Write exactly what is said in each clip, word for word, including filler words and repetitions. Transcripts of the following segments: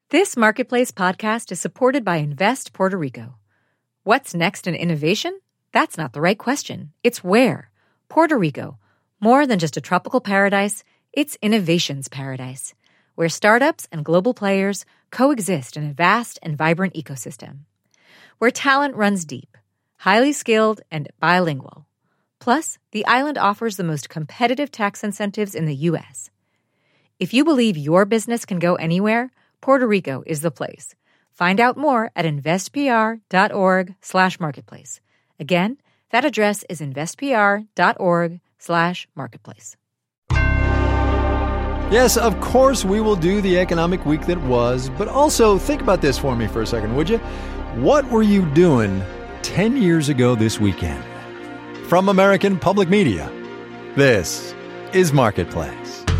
This Marketplace podcast is supported by Invest Puerto Rico. What's next in innovation? That's not the right question. It's where. Puerto Rico. More than just a tropical paradise, it's innovation's paradise, where startups and global players coexist in a vast and vibrant ecosystem. Where talent runs deep, highly skilled, and bilingual. Plus, the island offers the most competitive tax incentives in the U S. If you believe your business can go anywhere, Puerto Rico is the place. Find out more at investpr.org slash marketplace. Again, that address is investpr.org slash marketplace. Yes, of course we will do the economic week that was, but also think about this for me for a second, would you? What were you doing ten years ago this weekend? From American Public Media, this is Marketplace.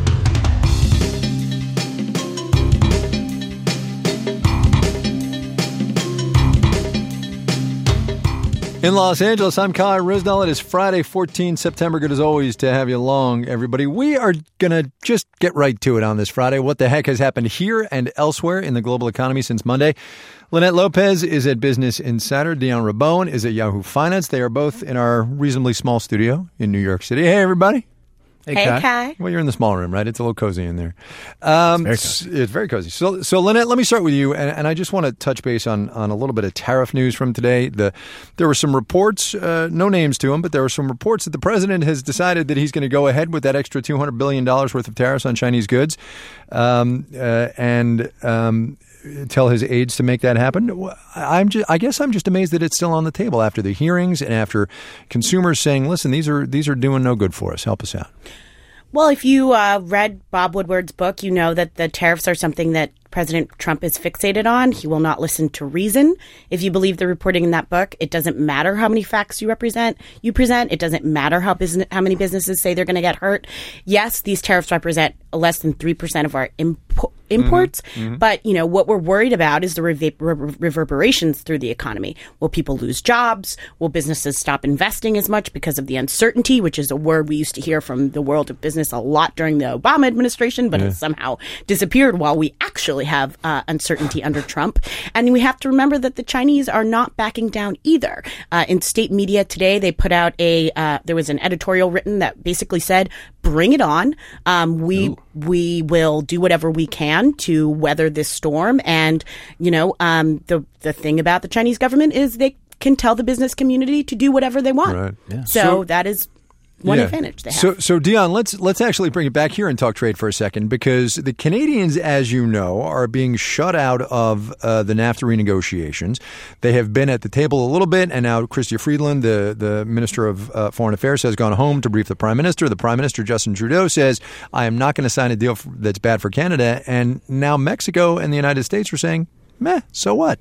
In Los Angeles, I'm Kai Ryssdal. It is Friday, the fourteenth of September. Good as always to have you along, everybody. We are going to just get right to it on this Friday. What the heck has happened here and elsewhere in the global economy since Monday? Lynette Lopez is at Business Insider. Dion Rabone is at Yahoo Finance. They are both in our reasonably small studio in New York City. Hey, everybody. Hey, hey Kai. Kai. Well, you're in the small room, right? It's a little cozy in there. Um, it's, very cozy. it's very cozy. So, so Lynette, let me start with you, and, and I just want to touch base on, on a little bit of tariff news from today. The There were some reports, uh, no names to them, but there were some reports that the president has decided that he's going to go ahead with that extra two hundred billion dollars worth of tariffs on Chinese goods um, uh, and um, tell his aides to make that happen. I'm just, I guess I'm just amazed that it's still on the table after the hearings and after consumers saying, listen, these are these are doing no good for us. Help us out. Well, if you uh, read Bob Woodward's book, you know that the tariffs are something that President Trump is fixated on. He will not listen to reason. If you believe the reporting in that book, it doesn't matter how many facts you represent. You present. It doesn't matter how business, how many businesses say they're going to get hurt. Yes, these tariffs represent less than three percent of our impo- imports. Mm-hmm. Mm-hmm. But, you know, what we're worried about is the rever- rever- reverberations through the economy. Will people lose jobs? Will businesses stop investing as much because of the uncertainty, which is a word we used to hear from the world of business a lot during the Obama administration, but yeah. It's somehow disappeared while we actually have uh, uncertainty under Trump. And we have to remember that the Chinese are not backing down either. Uh, in state media today, they put out a, uh, there was an editorial written that basically said, bring it on. Um, we, Ooh. we will do whatever we can to weather this storm. And, you know, um, the, the thing about the Chinese government is they can tell the business community to do whatever they want. Right. Yeah. So, so that is one yeah. advantage they have. So, so Dion, let's let's actually bring it back here and talk trade for a second, because the Canadians, as you know, are being shut out of uh, the NAFTA renegotiations. They have been at the table a little bit, and now Chrystia Freeland, the, the Minister of uh, Foreign Affairs, has gone home to brief the Prime Minister. The Prime Minister, Justin Trudeau, says, I am not going to sign a deal that's bad for Canada. And now Mexico and the United States are saying, meh, so what?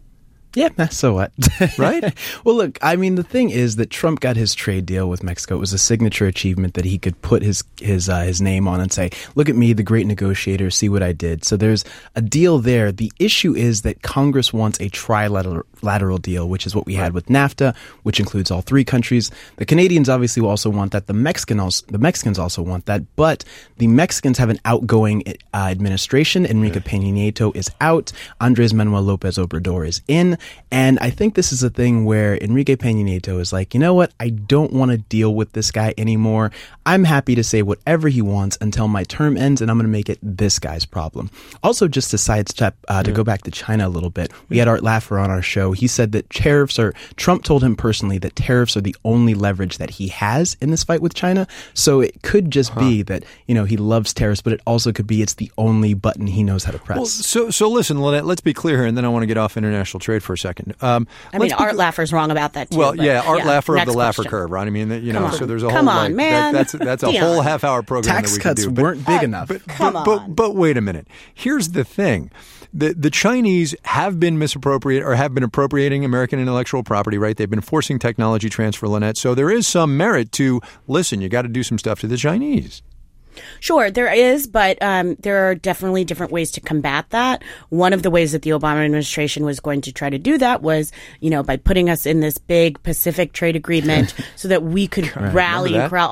Yeah, so what? Right? Well, look, I mean, the thing is that Trump got his trade deal with Mexico. It was a signature achievement that he could put his his uh, his name on and say, look at me, the great negotiator, see what I did. So there's a deal there. The issue is that Congress wants a trilateral deal, which is what we had with NAFTA, which includes all three countries. The Canadians obviously will also want that. The Mexican also, the Mexicans also want that. But the Mexicans have an outgoing uh, administration. Enrique Peña Nieto is out. Andrés Manuel López Obrador is in. And I think this is a thing where Enrique Peña Nieto is like, you know what? I don't want to deal with this guy anymore. I'm happy to say whatever he wants until my term ends, and I'm going to make it this guy's problem. Also, just to sidestep, uh, to yeah. go back to China a little bit, we had Art Laffer on our show. He said that tariffs are, Trump told him personally that tariffs are the only leverage that he has in this fight with China. So it could just huh. be that, you know, he loves tariffs, but it also could be it's the only button he knows how to press. Well, so, so listen, Lynette, let's be clear here, and then I want to get off international trade for a second. Um, I mean, Art Laffer's wrong about that too. Well, yeah, Art yeah, Laffer of the question. Laffer curve, right? I mean, you know, Come so on. there's a Come whole on, like, man. that, that's that's a Dion. whole half hour program Tax that we cuts could do. weren't big enough. But, Come but, on. but but wait a minute. Here's the thing. The the Chinese have been misappropriate or have been appropriating American intellectual property, right? They've been forcing technology transfer, Lynette. So there is some merit to, listen, you got to do some stuff to the Chinese. Sure, there is, but um, there are definitely different ways to combat that. One of the ways that the Obama administration was going to try to do that was, you know, by putting us in this big Pacific trade agreement so that we could right. rally and corral all these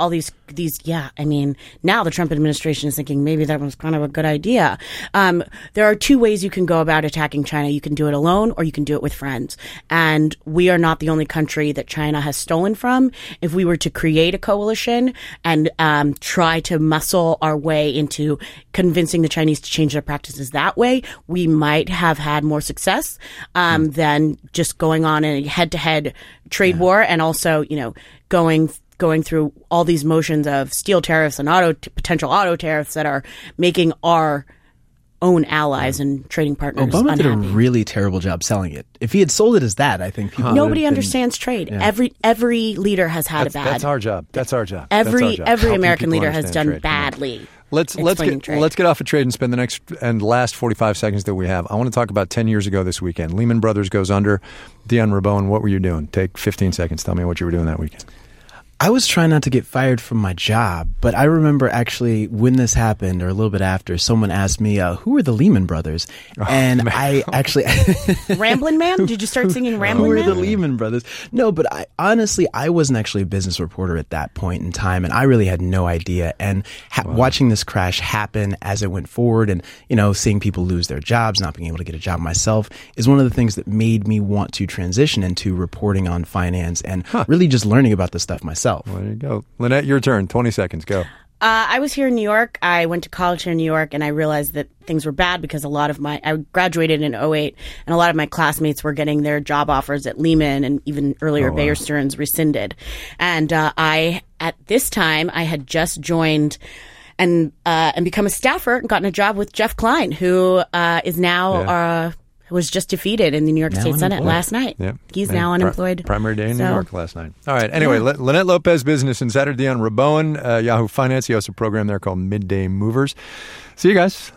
these, yeah, I mean, now the Trump administration is thinking maybe that was kind of a good idea. Um, there are two ways you can go about attacking China. You can do it alone or you can do it with friends. And we are not the only country that China has stolen from. If we were to create a coalition and um, try to muscle our way into convincing the Chinese to change their practices that way, we might have had more success um, mm. than just going on a head-to-head trade yeah. war and also, you know, going going through all these motions of steel tariffs and auto t- potential auto tariffs that are making our own allies and trading partners Obama unhappy. did a really terrible job selling it. If he had sold it as that, I think people nobody been, understands trade. Yeah. Every every leader has had that's, a bad. That's our job. That's our job. Every our job. every Helping American leader has done trade. badly. Let's let's get trade. let's get off of trade and spend the next and last forty-five seconds that we have. I want to talk about ten years ago this weekend. Lehman Brothers goes under. Dion Rabon, what were you doing? Take fifteen seconds. Tell me what you were doing that weekend. I was trying not to get fired from my job, but I remember actually when this happened or a little bit after, someone asked me, uh, who are the Lehman Brothers? Oh, and man. I actually... Ramblin' Man? Did you start singing Ramblin' Man? Who are the Lehman Brothers? No, but I honestly, I wasn't actually a business reporter at that point in time, and I really had no idea. And ha- wow. watching this crash happen as it went forward and, you know, seeing people lose their jobs, not being able to get a job myself, is one of the things that made me want to transition into reporting on finance and huh. really just learning about this stuff myself. Well, there you go. Lynette, your turn. twenty seconds. Go. Uh, I was here in New York. I went to college here in New York, and I realized that things were bad because a lot of my, I graduated in oh eight, and a lot of my classmates were getting their job offers at Lehman and even earlier oh, wow. Bear Stearns rescinded. And uh, I, at this time, I had just joined and uh, and become a staffer and gotten a job with Jeff Klein, who uh, is now... Yeah. Uh, was just defeated in the New York now State unemployed. Senate last night. Yep. He's and now unemployed. Pri- primary day in so. New York last night. All right. Anyway, Yeah. L- Lynette Lopez, business insider, Dion Rabon, uh, Yahoo Finance. He hosts a program there called Midday Movers. See you guys.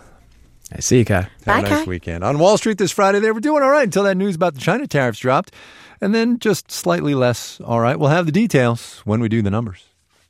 I see you, Kai. Have Bye, a nice Kai. weekend. On Wall Street this Friday, they were doing all right until that news about the China tariffs dropped. And then just slightly less all right. We'll have the details when we do the numbers.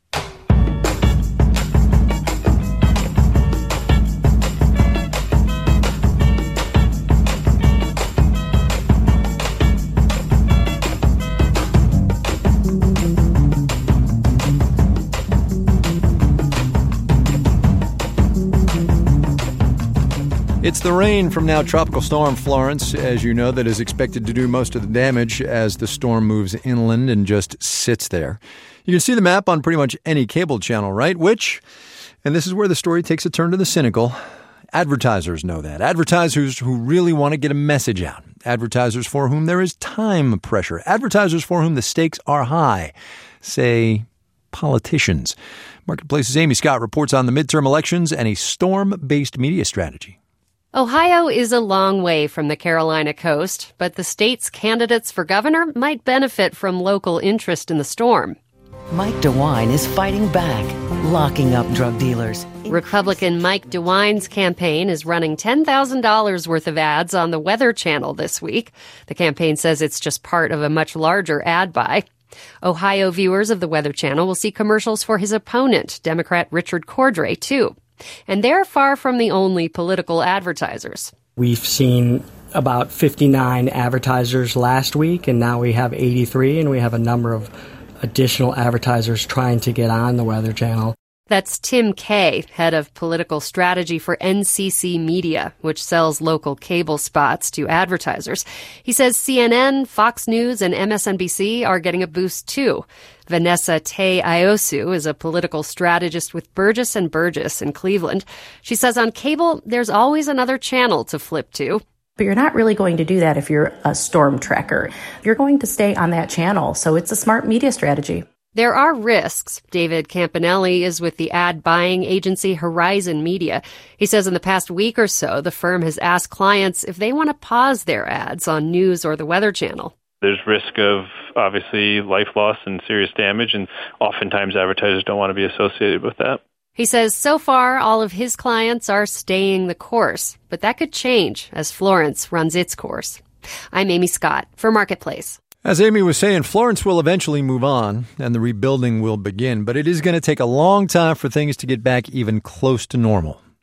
It's the rain from now Tropical Storm Florence, as you know, that is expected to do most of the damage as the storm moves inland and just sits there. You can see the map on pretty much any cable channel, right? Which, and this is where the story takes a turn to the cynical, advertisers know that. Advertisers who really want to get a message out. Advertisers for whom there is time pressure. Advertisers for whom the stakes are high. Say, politicians. Marketplace's Amy Scott reports on the midterm elections and a storm-based media strategy. Ohio is a long way from the Carolina coast, but the state's candidates for governor might benefit from local interest in the storm. Mike DeWine is fighting back, locking up drug dealers. Republican Mike DeWine's campaign is running ten thousand dollars worth of ads on the Weather Channel this week. The campaign says it's just part of a much larger ad buy. Ohio viewers of the Weather Channel will see commercials for his opponent, Democrat Richard Cordray, too. And they're far from the only political advertisers. We've seen about fifty-nine advertisers last week, and now we have eighty-three, and we have a number of additional advertisers trying to get on the Weather Channel. That's Tim Kay, head of political strategy for N C C Media, which sells local cable spots to advertisers. He says C N N, Fox News, and M S N B C are getting a boost too. Vanessa Tay Iosu is a political strategist with Burgess and Burgess in Cleveland. She says on cable, there's always another channel to flip to. But you're not really going to do that if you're a storm tracker. You're going to stay on that channel, so it's a smart media strategy. There are risks. David Campanelli is with the ad buying agency Horizon Media. He says in the past week or so, the firm has asked clients if they want to pause their ads on news or the Weather Channel. There's risk of, obviously, life loss and serious damage, and oftentimes advertisers don't want to be associated with that. He says so far, all of his clients are staying the course, but that could change as Florence runs its course. I'm Amy Scott for Marketplace. As Amy was saying, Florence will eventually move on and the rebuilding will begin, but it is going to take a long time for things to get back even close to normal.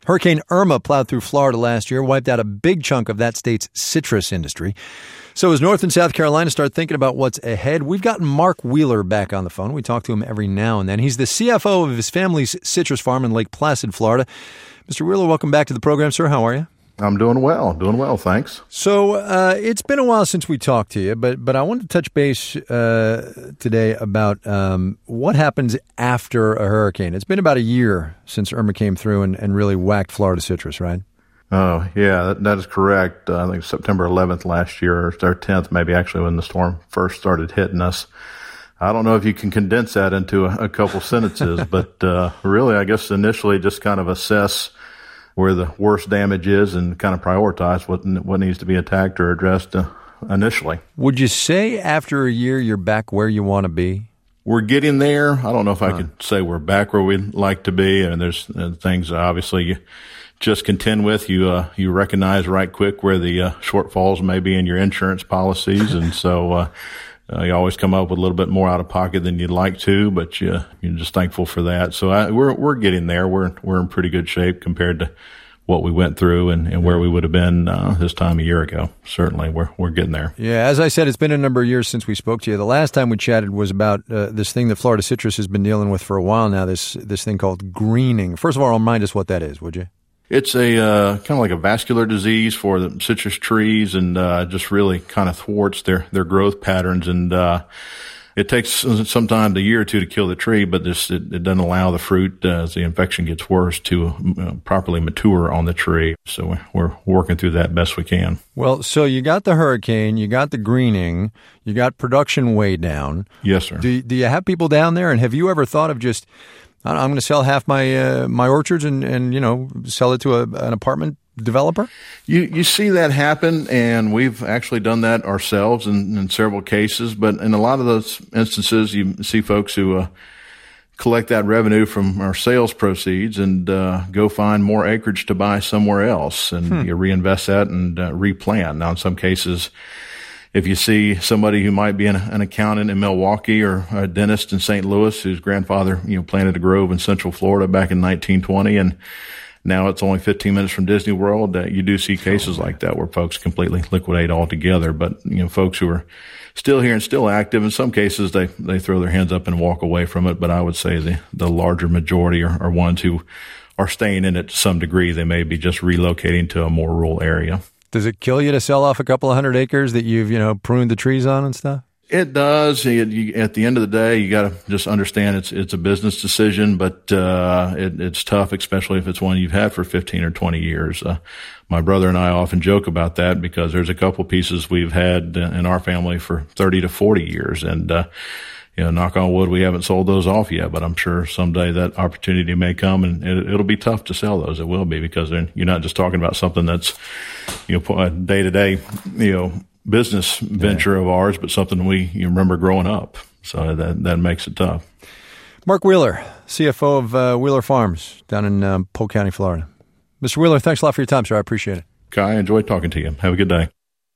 Hurricane Irma plowed through Florida last year, wiped out a big chunk of that state's citrus industry. So as North and South Carolina start thinking about what's ahead, we've gotten Mark Wheeler back on the phone. We talk to him every now and then. He's the C F O of his family's citrus farm in Lake Placid, Florida. Mister Wheeler, welcome back to the program, sir. How are you? I'm doing well, doing well, thanks. So uh, it's been a while since we talked to you, but but I wanted to touch base uh, today about um, what happens after a hurricane. It's been about a year since Irma came through and, and really whacked Florida citrus, right? Oh, yeah, that, that is correct. Uh, I think September eleventh last year, or tenth maybe actually, when the storm first started hitting us. I don't know if you can condense that into a, a couple sentences, but uh, really, I guess initially just kind of assess where the worst damage is and kind of prioritize what what needs to be attacked or addressed uh, initially. Would you say after a year you're back where you want to be? We're getting there. I don't know if I huh. could say we're back where we'd like to be. And there's uh, things obviously you just contend with. You uh, you recognize right quick where the uh, shortfalls may be in your insurance policies, and so uh, uh, you always come up with a little bit more out of pocket than you'd like to. But you, you're just thankful for that. So I, we're we're getting there. We're we're in pretty good shape compared to what we went through and, and where we would have been uh, this time a year ago. Certainly, we're we're getting there. Yeah, as I said, it's been a number of years since we spoke to you. The last time we chatted was about uh, this thing that Florida Citrus has been dealing with for a while now, this this thing called greening. First of all, remind us what that is, would you? It's a uh, kind of like a vascular disease for the citrus trees, and uh, just really kind of thwarts their, their growth patterns. And uh, it takes sometimes a year or two to kill the tree, but this it, it doesn't allow the fruit, uh, as the infection gets worse, to uh, properly mature on the tree. So we're working through that best we can. Well, so you got the hurricane, you got the greening, you got production way down. Yes, sir. Do, do you have people down there, and have you ever thought of just, I'm going to sell half my uh, my orchards and, and, you know, sell it to a, an apartment developer? You you see that happen, and we've actually done that ourselves in, in several cases. But in a lot of those instances, you see folks who uh, collect that revenue from our sales proceeds and uh, go find more acreage to buy somewhere else, and hmm. you reinvest that and uh, replant. Now, in some cases, if you see somebody who might be an, an accountant in Milwaukee or a dentist in Saint Louis whose grandfather, you know, planted a grove in Central Florida back in nineteen twenty, and now it's only fifteen minutes from Disney World, uh, you do see cases like that where folks completely liquidate altogether. But, you know, folks who are still here and still active, in some cases they, they throw their hands up and walk away from it. But I would say the, the larger majority are, are ones who are staying in it to some degree. They may be just relocating to a more rural area. Does it kill you to sell off a couple of hundred acres that you've, you know, pruned the trees on and stuff? It does. It, you, at the end of the day, you got to just understand it's it's a business decision, but uh, it, it's tough, especially if it's one you've had for fifteen or twenty years. Uh, my brother and I often joke about that because there's a couple pieces we've had in our family for thirty to forty years, and uh, you know, knock on wood, we haven't sold those off yet, but I'm sure someday that opportunity may come, and it, it'll be tough to sell those. It will be, because you're not just talking about something that's, you know, a day to day, you know, business venture yeah. of ours, but something we you remember growing up. So that that makes it tough. Mark Wheeler, C F O of uh, Wheeler Farms down in um, Polk County, Florida. Mister Wheeler, thanks a lot for your time, sir. I appreciate it. Kai, I enjoyed talking to you. Have a good day.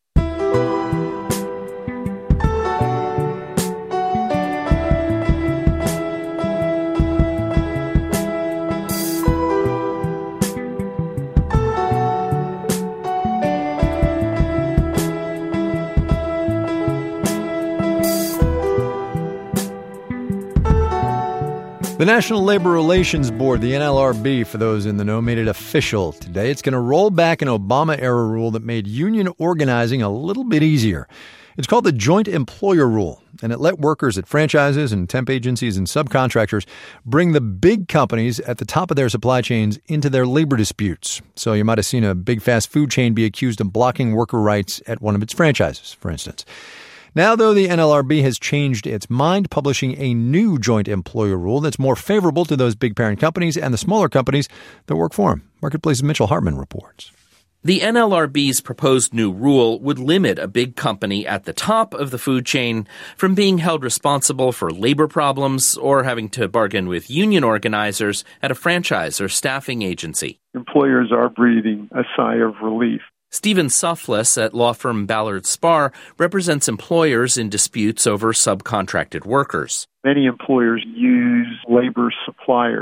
The National Labor Relations Board, the N L R B, for those in the know, made it official today. It's going to roll back an Obama-era rule that made union organizing a little bit easier. It's called the Joint Employer Rule, and it let workers at franchises and temp agencies and subcontractors bring the big companies at the top of their supply chains into their labor disputes. So you might have seen a big fast food chain be accused of blocking worker rights at one of its franchises, for instance. Now, though, the N L R B has changed its mind, publishing a new joint employer rule that's more favorable to those big parent companies and the smaller companies that work for them. Marketplace's Mitchell Hartman reports. The N L R B's proposed new rule would limit a big company at the top of the food chain from being held responsible for labor problems or having to bargain with union organizers at a franchise or staffing agency. Employers are breathing a sigh of relief. Stephen Suffless at law firm Ballard Spahr represents employers in disputes over subcontracted workers. Many employers use labor suppliers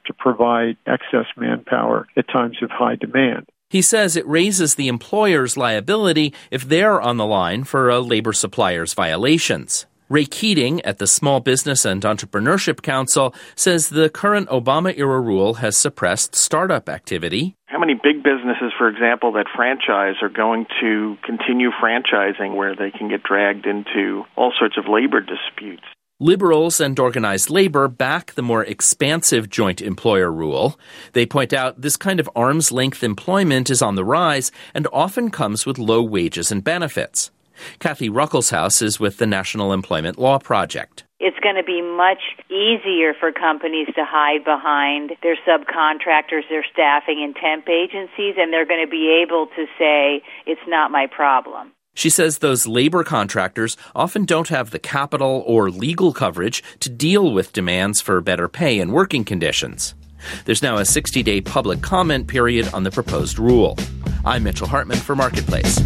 to provide excess manpower at times of high demand. He says it raises the employer's liability if they're on the line for a labor supplier's violations. Ray Keating at the Small Business and Entrepreneurship Council says the current Obama-era rule has suppressed startup activity. How many big businesses, for example, that franchise are going to continue franchising where they can get dragged into all sorts of labor disputes? Liberals and organized labor back the more expansive joint employer rule. They point out this kind of arm's-length employment is on the rise and often comes with low wages and benefits. Kathy Ruckelshaus is with the National Employment Law Project. It's going to be much easier for companies to hide behind their subcontractors, their staffing and temp agencies, and they're going to be able to say, it's not my problem. She says those labor contractors often don't have the capital or legal coverage to deal with demands for better pay and working conditions. There's now a sixty-day public comment period on the proposed rule. I'm Mitchell Hartman for Marketplace.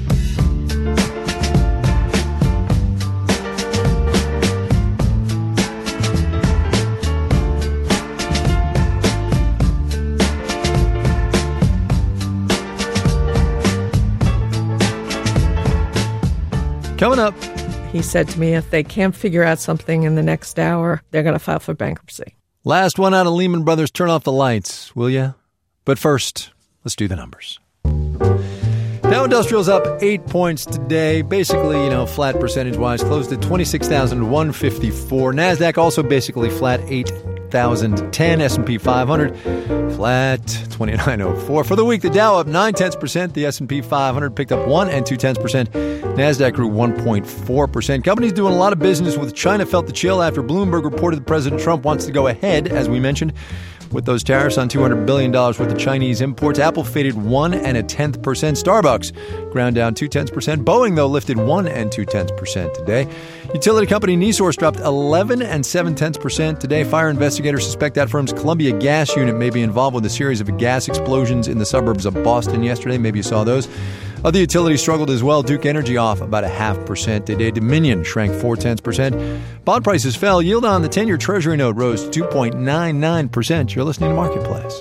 Coming up, he said to me, if they can't figure out something in the next hour, they're going to file for bankruptcy. Last one out of Lehman Brothers. Turn off the lights, will ya? But first, let's do the numbers. Dow Industrial's up eight points today. Basically, you know, flat percentage-wise. Closed at twenty-six thousand one hundred fifty-four. NASDAQ also basically flat, eight thousand ten. S and P five hundred flat, twenty-nine oh four. For the week, the Dow up nine tenths percent. The S and P five hundred picked up one and two tenths percent. NASDAQ grew one point four percent. Companies doing a lot of business with China felt the chill after Bloomberg reported that President Trump wants to go ahead, as we mentioned, with those tariffs on two hundred billion dollars worth of Chinese imports. Apple faded one and a tenth percent. Starbucks ground down two tenths percent. Boeing, though, lifted one and two tenths percent today. Utility company NiSource dropped eleven and seven tenths percent today. Fire investigators suspect that firm's Columbia gas unit may be involved with a series of gas explosions in the suburbs of Boston yesterday. Maybe you saw those. Other utilities struggled as well. Duke Energy off about a half percent today. Dominion shrank four tenths percent. Bond prices fell. Yield on the ten-year Treasury note rose to two point nine nine percent. You're listening to Marketplace.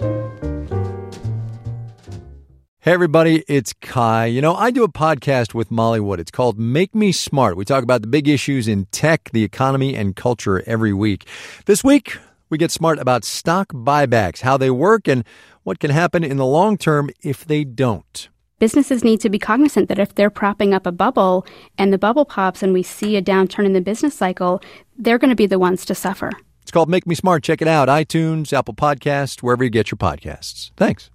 Hey, everybody, it's Kai. You know, I do a podcast with Molly Wood. It's called Make Me Smart. We talk about the big issues in tech, the economy, and culture every week. This week, we get smart about stock buybacks, how they work, and what can happen in the long term if they don't. Businesses need to be cognizant that if they're propping up a bubble and the bubble pops and we see a downturn in the business cycle, they're going to be the ones to suffer. It's called Make Me Smart. Check it out. iTunes, Apple Podcasts, wherever you get your podcasts. Thanks.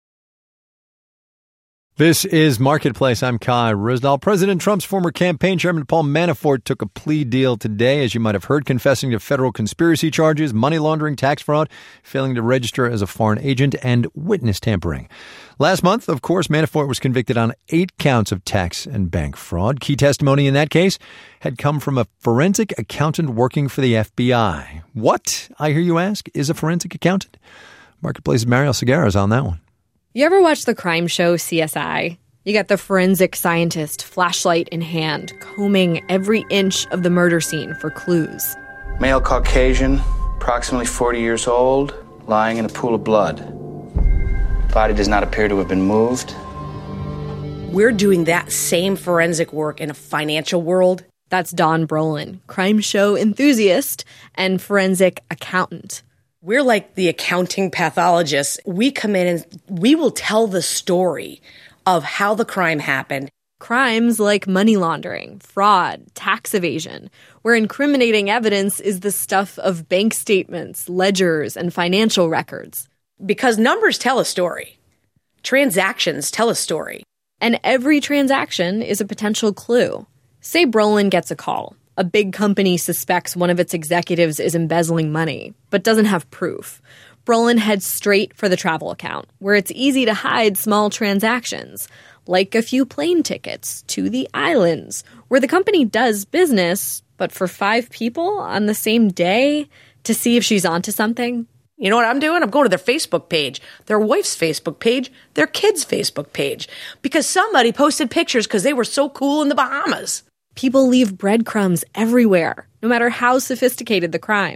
This is Marketplace. I'm Kai Ryssdal. President Trump's former campaign chairman Paul Manafort took a plea deal today, as you might have heard, confessing to federal conspiracy charges, money laundering, tax fraud, failing to register as a foreign agent, and witness tampering. Last month, of course, Manafort was convicted on eight counts of tax and bank fraud. Key testimony in that case had come from a forensic accountant working for the F B I. What, I hear you ask, is a forensic accountant? Marketplace's Mariel Segarra is on that one. You ever watch the crime show C S I? You got the forensic scientist, flashlight in hand, combing every inch of the murder scene for clues. Male Caucasian, approximately forty years old, lying in a pool of blood. Body does not appear to have been moved. We're doing that same forensic work in a financial world. That's Don Brolin, crime show enthusiast and forensic accountant. We're like the accounting pathologists. We come in and we will tell the story of how the crime happened. Crimes like money laundering, fraud, tax evasion, where incriminating evidence is the stuff of bank statements, ledgers, and financial records. Because numbers tell a story. Transactions tell a story. And every transaction is a potential clue. Say Brolin gets a call. A big company suspects one of its executives is embezzling money, but doesn't have proof. Brolin heads straight for the travel account, where it's easy to hide small transactions, like a few plane tickets to the islands, where the company does business, but for five people on the same day to see if she's onto something. You know what I'm doing? I'm going to their Facebook page, their wife's Facebook page, their kid's Facebook page, because somebody posted pictures because they were so cool in the Bahamas. People leave breadcrumbs everywhere, no matter how sophisticated the crime.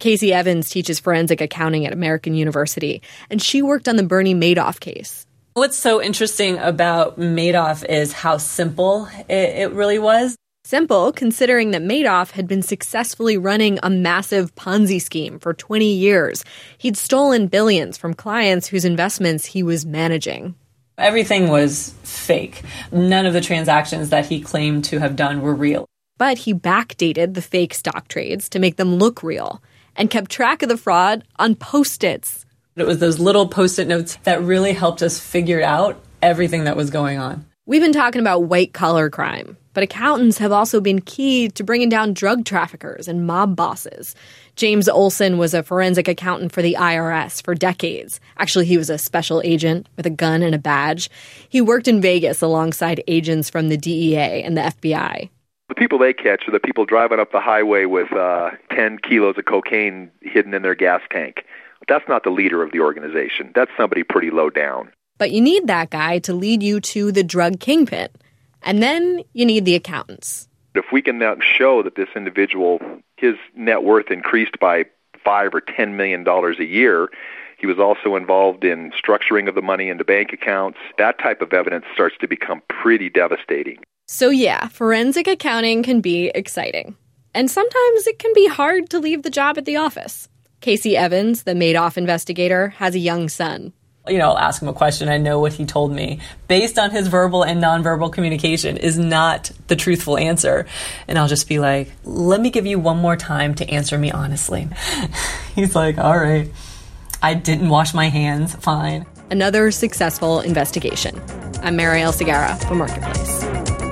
Casey Evans teaches forensic accounting at American University, and she worked on the Bernie Madoff case. What's so interesting about Madoff is how simple it, it really was. Simple, considering that Madoff had been successfully running a massive Ponzi scheme for twenty years. He'd stolen billions from clients whose investments he was managing. Everything was fake. None of the transactions that he claimed to have done were real. But he backdated the fake stock trades to make them look real and kept track of the fraud on Post-its. It was those little Post-it notes that really helped us figure out everything that was going on. We've been talking about white-collar crime, but accountants have also been key to bringing down drug traffickers and mob bosses. James Olson was a forensic accountant for the I R S for decades. Actually, he was a special agent with a gun and a badge. He worked in Vegas alongside agents from the D E A and the F B I. The people they catch are the people driving up the highway with uh, ten kilos of cocaine hidden in their gas tank. That's not the leader of the organization. That's somebody pretty low down. But you need that guy to lead you to the drug kingpin. And then you need the accountants. If we can now show that this individual, his net worth increased by five or ten million dollars a year, he was also involved in structuring of the money into bank accounts, that type of evidence starts to become pretty devastating. So yeah, forensic accounting can be exciting. And sometimes it can be hard to leave the job at the office. Casey Evans, the Madoff investigator, has a young son. You know, I'll ask him a question. I know what he told me. Based on his verbal and nonverbal communication is not the truthful answer. And I'll just be like, let me give you one more time to answer me honestly. He's like, all right. I didn't wash my hands. Fine. Another successful investigation. I'm Marielle Segarra for Marketplace.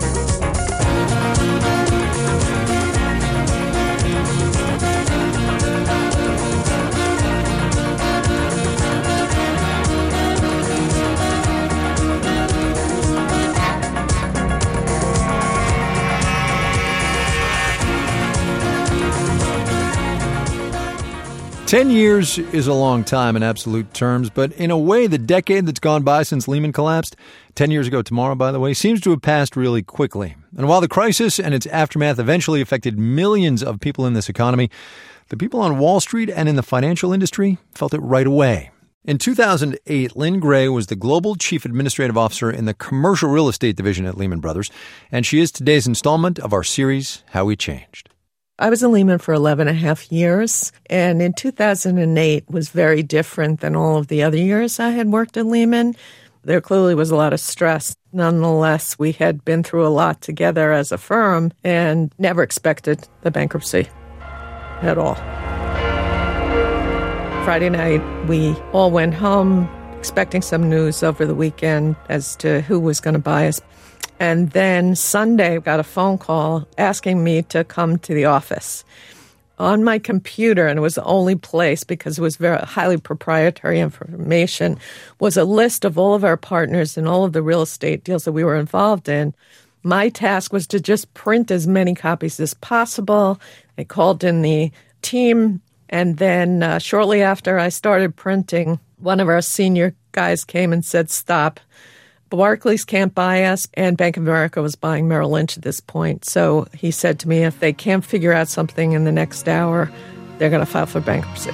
Ten years is a long time in absolute terms, but in a way, the decade that's gone by since Lehman collapsed, ten years ago tomorrow, by the way, seems to have passed really quickly. And while the crisis and its aftermath eventually affected millions of people in this economy, the people on Wall Street and in the financial industry felt it right away. In two thousand eight, Lynn Gray was the Global Chief Administrative Officer in the Commercial Real Estate Division at Lehman Brothers, and she is today's installment of our series, How We Changed. I was in Lehman for eleven and a half years, and in two thousand eight was very different than all of the other years I had worked at Lehman. There clearly was a lot of stress. Nonetheless, we had been through a lot together as a firm and never expected the bankruptcy at all. Friday night, we all went home expecting some news over the weekend as to who was going to buy us. And then Sunday, I got a phone call asking me to come to the office. On my computer, and it was the only place because it was very highly proprietary information, was a list of all of our partners and all of the real estate deals that we were involved in. My task was to just print as many copies as possible. I called in the team, and then uh, shortly after I started printing, one of our senior guys came and said, stop. Barclays can't buy us, and Bank of America was buying Merrill Lynch at this point. So he said to me, if they can't figure out something in the next hour, they're going to file for bankruptcy.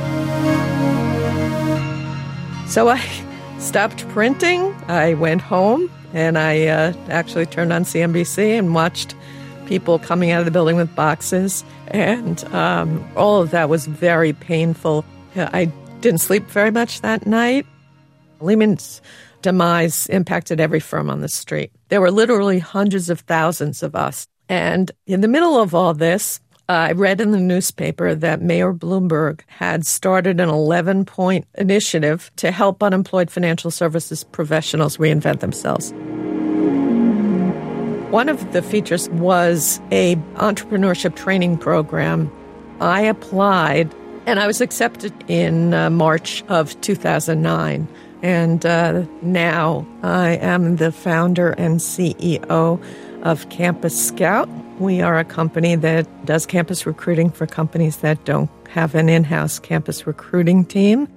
So I stopped printing. I went home, and I uh, actually turned on C N B C and watched people coming out of the building with boxes. And um, all of that was very painful. I didn't sleep very much that night. Lehman's demise impacted every firm on the street. There were literally hundreds of thousands of us. And in the middle of all this, uh, I read in the newspaper that Mayor Bloomberg had started an eleven-point initiative to help unemployed financial services professionals reinvent themselves. One of the features was a entrepreneurship training program. I applied, and I was accepted in uh, March of two thousand nine. And uh, now I am the founder and C E O of Campus Scout. We are a company that does campus recruiting for companies that don't have an in-house campus recruiting team.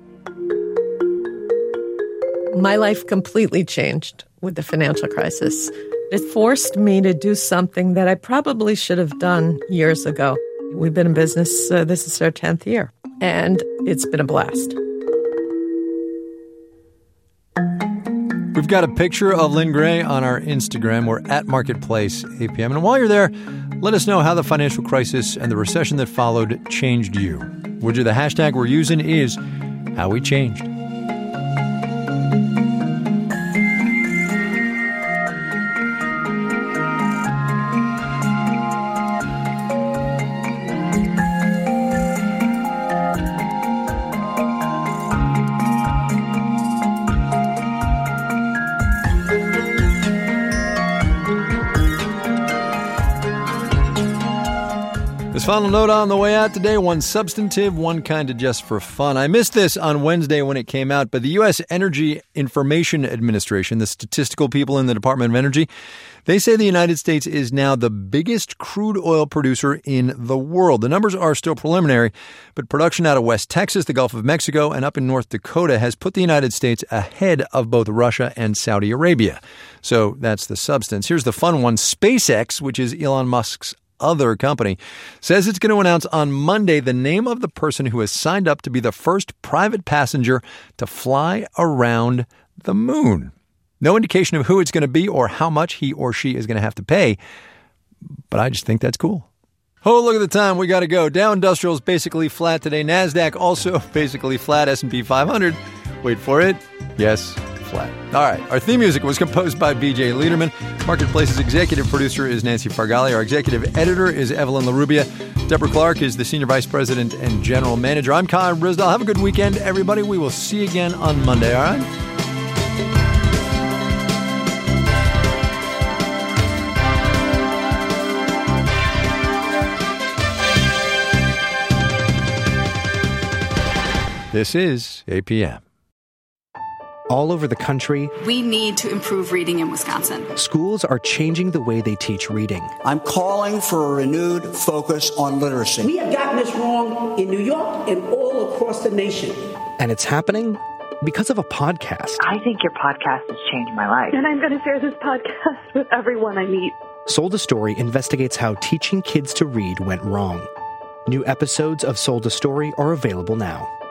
My life completely changed with the financial crisis. It forced me to do something that I probably should have done years ago. We've been in business, uh, this is our tenth year, and it's been a blast. We've got a picture of Lynn Gray on our Instagram. We're at Marketplace A P M. And while you're there, let us know how the financial crisis and the recession that followed changed you. Would you? The hashtag we're using is How We Changed. Final note on the way out today, one substantive, one kind of just for fun. I missed this on Wednesday when it came out, but the U S Energy Information Administration, the statistical people in the Department of Energy, they say the United States is now the biggest crude oil producer in the world. The numbers are still preliminary, but production out of West Texas, the Gulf of Mexico, and up in North Dakota has put the United States ahead of both Russia and Saudi Arabia. So that's the substance. Here's the fun one. SpaceX, which is Elon Musk's other company, says it's going to announce on Monday the name of the person who has signed up to be the first private passenger to fly around the moon. No indication of who it's going to be or how much he or she is going to have to pay, but I just think that's cool. Oh, look at the time. We got to go. Dow Industrial is basically flat today. NASDAQ also basically flat. S and P five hundred. Wait for it. Yes, flat. All right. Our theme music was composed by B J Liederman. Marketplace's executive producer is Nancy Fargali. Our executive editor is Evelyn LaRubia. Deborah Clark is the senior vice president and general manager. I'm Con Brisdell. Have a good weekend, everybody. We will see you again on Monday. All right? This is A P M. All over the country, we need to improve reading in Wisconsin. Schools are changing the way they teach reading. I'm calling for a renewed focus on literacy. We have gotten this wrong in New York and all across the nation. And it's happening because of a podcast. I think your podcast has changed my life. And I'm going to share this podcast with everyone I meet. Sold a Story investigates how teaching kids to read went wrong. New episodes of Sold a Story are available now.